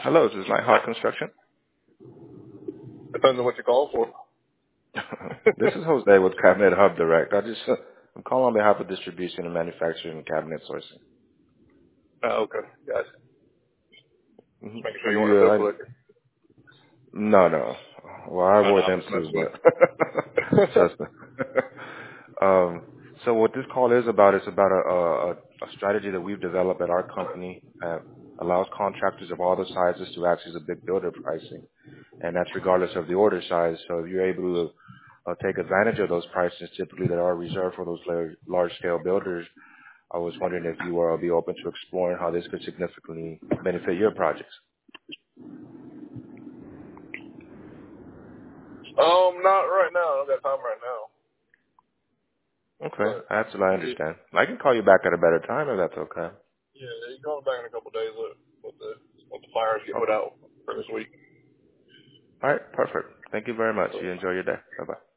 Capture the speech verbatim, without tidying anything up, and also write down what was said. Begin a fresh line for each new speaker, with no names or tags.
Hello, this is Nighthawk Construction.
Depends on what you call for.
This is Jose with Cabinet Hub Direct. I just, uh, I'm calling on behalf of distribution and manufacturing and cabinet sourcing.
Oh, okay. Gotcha.
hmm
Just making sure
Are
you want
you,
a bill
uh, I,
collector.
no, no. Well, I
I know,
avoid
I'm
them
just
too,
messing with
but
you.
trust me. um, so what this call is about is about a, a, a strategy that we've developed at our company that allows contractors of all the sizes to access a big builder pricing, and that's regardless of the order size. So if you're able to uh, take advantage of those prices typically that are reserved for those large scale builders, I was wondering if you will be open to exploring how this could significantly benefit your projects.
um, not right now. I don't got time right now.
Okay,
But,
absolutely, I
yeah,
understand. I can call you back at a better time if that's okay.
yeah you can call me back in a couple of days with, with the with the fires get put
Okay.
out for this week.
All right, perfect. Thank you very much.
So.
You enjoy your day. Bye-bye.